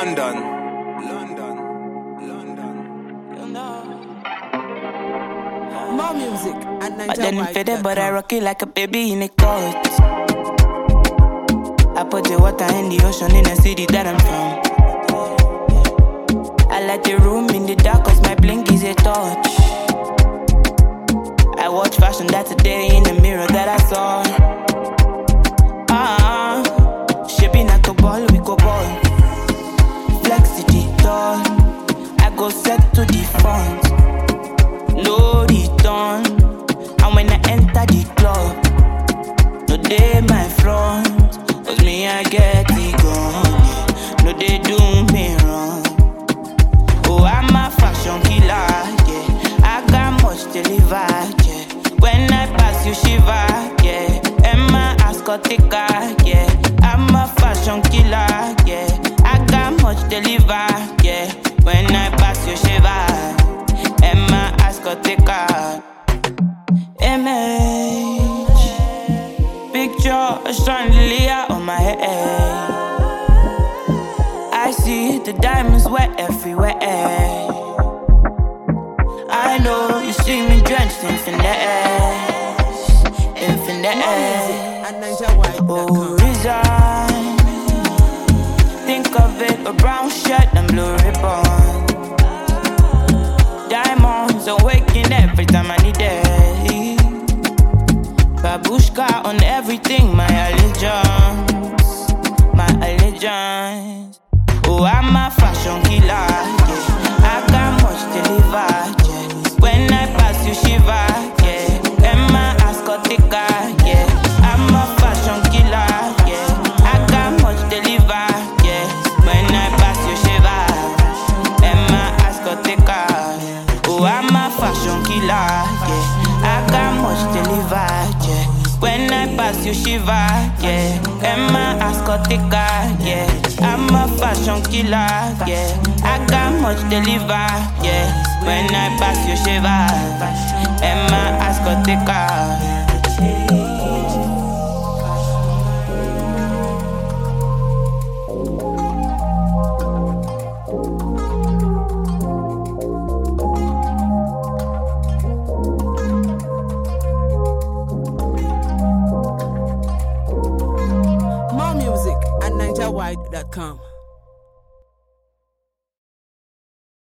London. More music at I didn't fit it, but I NigerWide.com. rock it like a baby in a coat. I put the water in the ocean in the city that I'm from. I like the room in the dark cause my blink is a touch. I watch fashion that's a day in the mirror that I saw. Shaping like a ball, we go ball. Flex to the door, I go set to the front. No return, and when I enter the club, no day my front, cause me I get it gone, yeah. No they do me wrong. Oh, I'm a fashion killer, yeah. I got much to deliver, yeah. When I pass you shiver, yeah. And my ass got thicker, yeah. I'm a fashion killer, yeah. I got much to deliver, yeah. When I pass you shiver, and my ass got thicker. Image, picture a chandelier on my head. I see the diamonds wet everywhere. I know you see me drenched in finesse, in finesse. At NigerWide.com. Oh, resign. Think of it, a brown shirt and blue ribbon. Diamonds are waking every time I need it. Babushka on everything, my allegiance, my allegiance. Oh, I'm a fashion killer, yeah. I got much to deliver, yeah. When I pass you shiver, yeah. And my ass got thicker, yeah. I'm a fashion killer, yeah. I got much to deliver, yeah. When I pass you shiver, and my ass got thicker. Oh, I'm a fashion killer, yeah. I got much to deliver, yeah. When I pass you shiver, yeah. And my ass got thicker, yeah. I'm a fashion killer, yeah. I got much to deliver, yeah. When I pass you shiver, and my ass got thicker. More music at NigerWide.com.